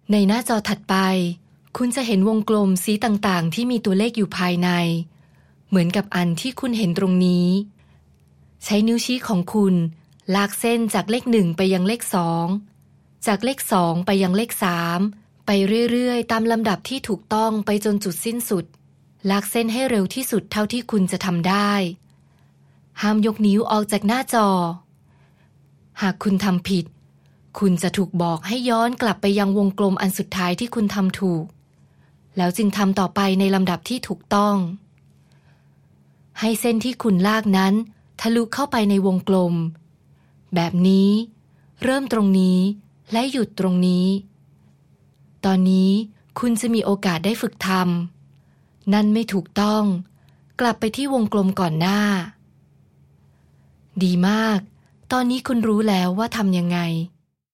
ในหน้าจอถัดไปคุณจะเห็นวงกลมสีต่างๆที่มีตัวเลขอยู่ภายในเหมือนกับอันที่คุณเห็นตรงนี้ใช้นิ้วชี้ของคุณลากเส้นจากเลข1ไปยังเลข2จากเลข2ไปยังเลข3ไปเรื่อยๆตามลำดับที่ถูกต้องไปจนจุดสิ้นสุดลากเส้นให้เร็วที่สุดเท่าที่คุณจะทำได้ห้ามยกนิ้วออกจากหน้าจอหากคุณทำผิดคุณจะถูกบอกให้ย้อนกลับไปยังวงกลมอันสุดท้ายที่คุณทำถูกแล้วจึงทำต่อไปในลำดับที่ถูกต้องให้เส้นที่คุณลากนั้นทะลุเข้าไปในวงกลมแบบนี้เริ่มตรงนี้และหยุดตรงนี้ตอนนี้คุณจะมีโอกาสได้ฝึกทำนั่นไม่ถูกต้องกลับไปที่วงกลมก่อนหน้าดีมากตอนนี้คุณรู้แล้วว่าทำยังไง